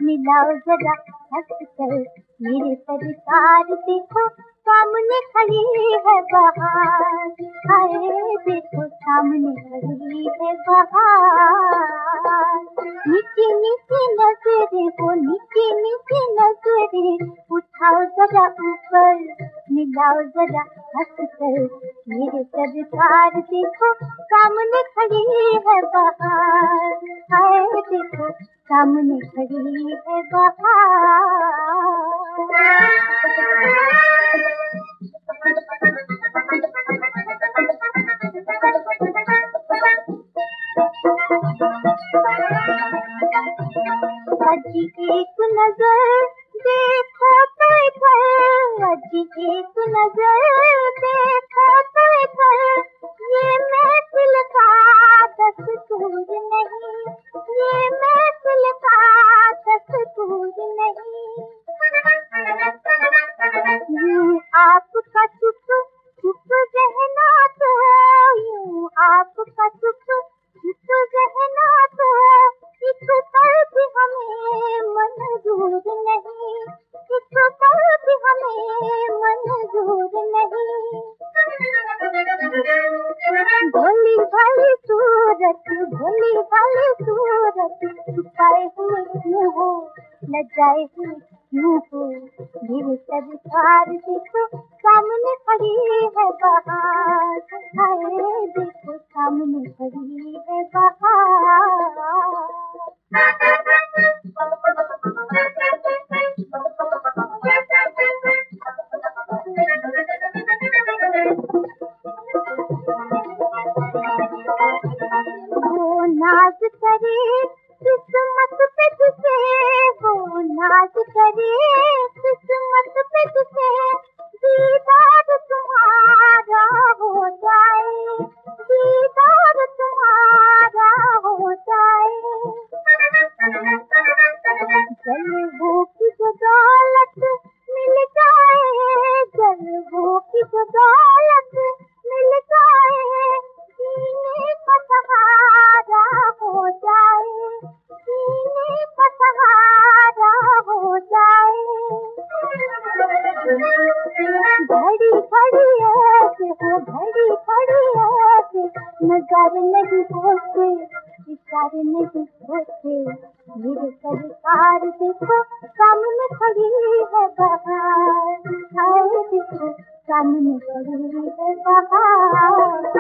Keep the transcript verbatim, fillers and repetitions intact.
मिलाओ जरा हंस कर मेरे सरकार, देखो सामने खड़ी है बहार, हाय देखो सामने खड़ी है बहार। नीचे नीचे नजरे हो, नीचे नीचे नजरे उठाओ जरा ऊपर, मिलाओ जरा हंस कर मेरे सरकार, देखो सामने खड़ी है बहार, हाय देखो सामने खड़ी है बहार। अजी एक नजर देखो तो इधर, अजी एक नजर देखो तो इधर, ये महफिल का दस्तूर नहीं, ये महफिल का दस्तूर नहीं। यूं आपका चुप चुप रहना तो, यूं आपका चुप चुप रहना तो इस पल भी हमें मंजूर नहीं, इस पल भी हमें मंजूर नहीं। भोली भाली सूरत, भोली भाली सूरत छुपाए हुए क्यों हो, लजाए हुए क्यों हो, मेरे सरकार देखो सामने खड़ी है बहार, हाय देखो सामने खड़ी है बहार। वो नाज करे किस्मत पे तुझे, वो नाज करे किस्मत पे तुझे, दीदार तुम्हारा हो जाए, दीदार तुम्हारा हो जाए। जलवों की जो दौलत मिल जाए, जलवों की जो दौलत मिल जाए, सीने का सहारा हो जाए, सीने का सहारा हो जाए। घड़ी घड़ी ऐसे हो, घड़ी घड़ी ऐसे नजारे नहीं होते, इशारे नहीं होते, मेरे सरकार देखो सामने खड़ी है बहार, हाय देखो सामने खड़ी है बहार।